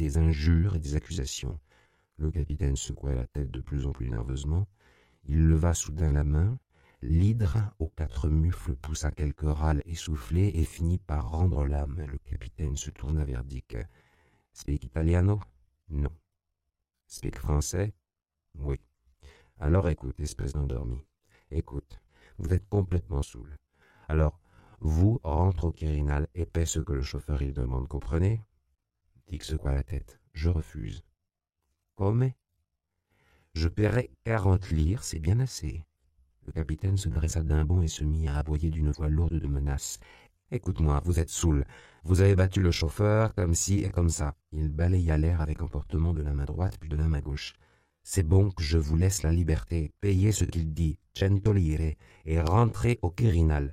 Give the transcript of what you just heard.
des injures et des accusations. Le capitaine secouait la tête de plus en plus nerveusement. Il leva soudain la main. L'hydre aux 4 mufles poussa quelques râles essoufflés et finit par rendre l'âme. Le capitaine se tourna vers Dick. « Speak italiano ?»« Non. »« Speak français ?»« Oui. »« Alors écoute, espèce d'endormi. Écoute, vous êtes complètement saoul. Alors, vous rentre au Quirinal et paie ce que le chauffeur il demande, comprenez ?» Dick secoua la tête. « Je refuse. »« Comme ?»« Je paierai 40 livres, c'est bien assez. » Le capitaine se dressa d'un bond et se mit à aboyer d'une voix lourde de menaces. « Écoute-moi, vous êtes saoul. Vous avez battu le chauffeur, comme ci et comme ça. » Il balaya l'air avec emportement de la main droite puis de la main gauche. « C'est bon que je vous laisse la liberté. Payez ce qu'il dit, 100 lire, et rentrez au Quirinal.